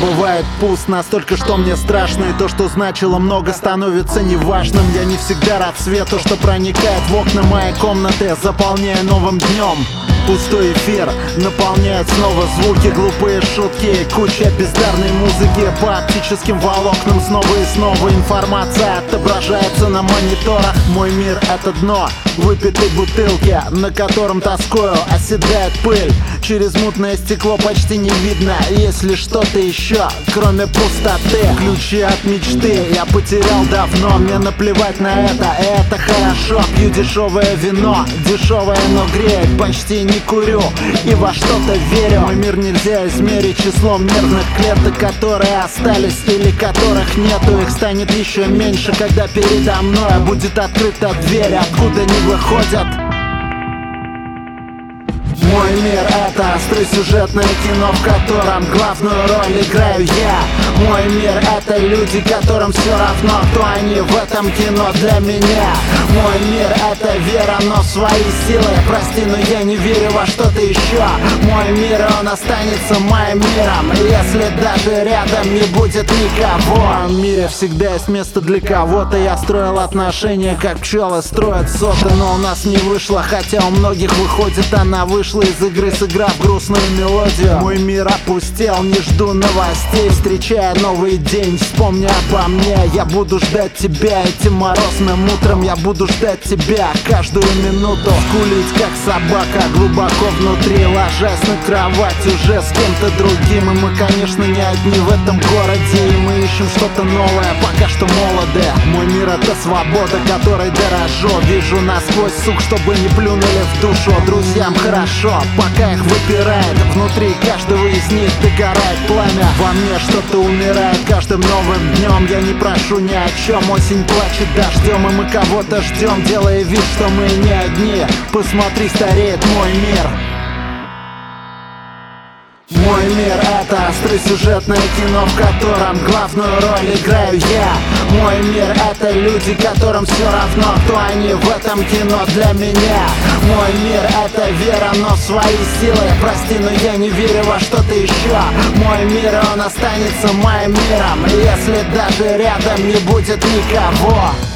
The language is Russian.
бывает пуст настолько, что мне страшно. И то, что значило много, становится неважным. Я не всегда рад свету, что проникает в окна моей комнаты, заполняя новым днем. Пустой эфир наполняет снова звуки, глупые шутки, куча бездарной музыки. По оптическим волокнам снова и снова информация отображается на мониторах. Мой мир — это дно выпитой бутылки, на котором тоскою оседает пыль. Через мутное стекло почти не видно, есть ли что-то еще, кроме пустоты. Ключи от мечты я потерял давно, мне наплевать на это хорошо. Пью дешевое вино, дешевое, но греет, почти не курю и во что-то верю. Мой мир нельзя измерить числом нервных клеток, которые остались или которых нету. Их станет еще меньше, когда передо мной будет открыта дверь, откуда не выходят. Мой мир — это остросюжетное кино, в котором главную роль играю я. Мой мир — это люди, которым все равно, кто они в этом кино для меня. Мой мир — это вера, но в свои силы. Прости, но я не верю во что-то еще. Мой мир, он останется моим миром, если даже рядом не будет никого. В мире всегда есть место для кого-то. Я строил отношения, как пчелы строят соты, но у нас не вышло, хотя у многих выходит. Она вышла из игры, сыграв грустную мелодию. Мой мир опустел, не жду новостей, встречая новый день, вспомни обо мне. Я буду ждать тебя этим морозным утром, я буду ждать тебя каждую минуту. Скулить как собака глубоко внутри, ложась на кровать уже с кем-то другим. И мы, конечно, не одни в этом городе, и мы ищем что-то новое, пока что молоды. Мой мир — это свобода, которой дорожу. Вижу насквозь, сук, чтобы не плюнули в душу. Друзьям хорошо, пока их выпирает. Внутри каждого из них догорает пламя. Во мне что-то умирает каждым новым днем. Я не прошу ни о чем, осень плачет дождем, и мы кого-то ждем, делая вид, что мы не одни. Посмотри, стареет мой мир. Мой мир — это остросюжетное кино, в котором главную роль играю я. Мой мир — это люди, которым все равно, кто они в этом кино для меня. Мой мир — это вера, но в свои силы. Прости, но я не верю во что-то еще. Мой мир, он останется моим миром, если даже рядом не будет никого.